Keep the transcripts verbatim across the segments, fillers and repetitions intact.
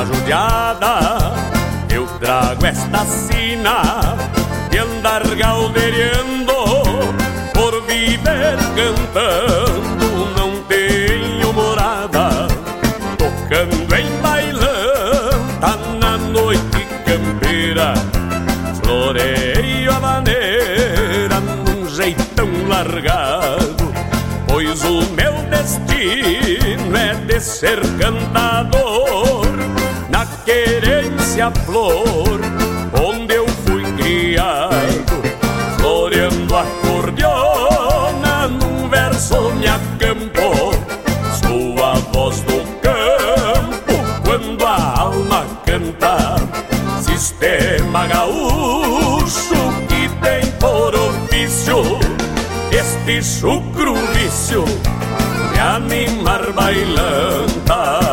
alma judiada, eu trago esta sina de andar galdeirando, por viver cantando, não tenho morada, tocando em bailanta na noite campeira, floreio a maneira num jeitão largado, pois o meu destino é de ser cantador na querência flor onde eu fui criado, floreando a cordiona num verso me acampou, sou a voz do campo quando a alma canta, sistema gaúcho que tem por ofício este chucro vício de animar bailantas.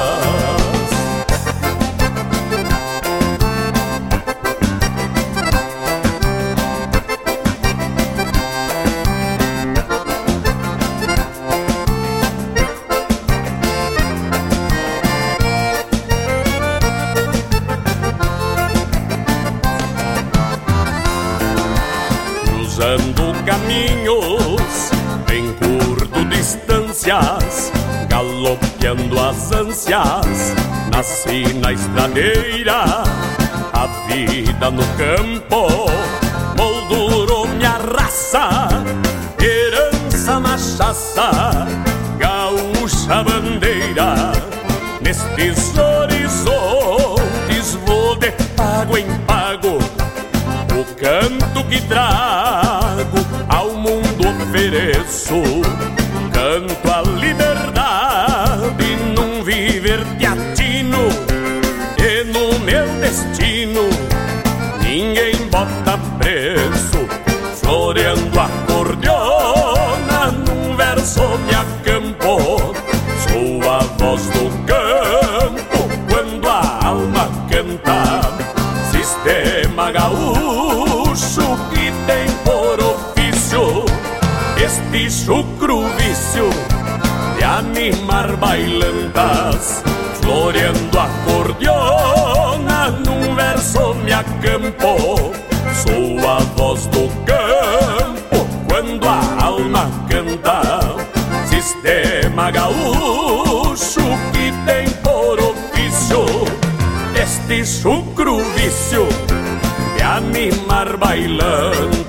Cruzando caminhos, bem curto distâncias, galopeando as ânsias, nasci na estradeira, a vida no campo moldurou minha raça, herança machaça, gaúcha bandeira, nestes horizontes vou de pago em pago, o canto que trago ao mundo ofereço, canto a liberdade num viver teatino, e no meu destino ninguém bota preço, floreando a cordiona num verso me acampo, sou a voz do campo quando a alma canta, sistema gaúcho que tem por ofício este chucro vício de animar bailantas, floreando a cordiona num verso me acampo, sou a voz do campo quando a alma canta, sistema gaúcho que tem por ofício este chucro vício de animar bailando.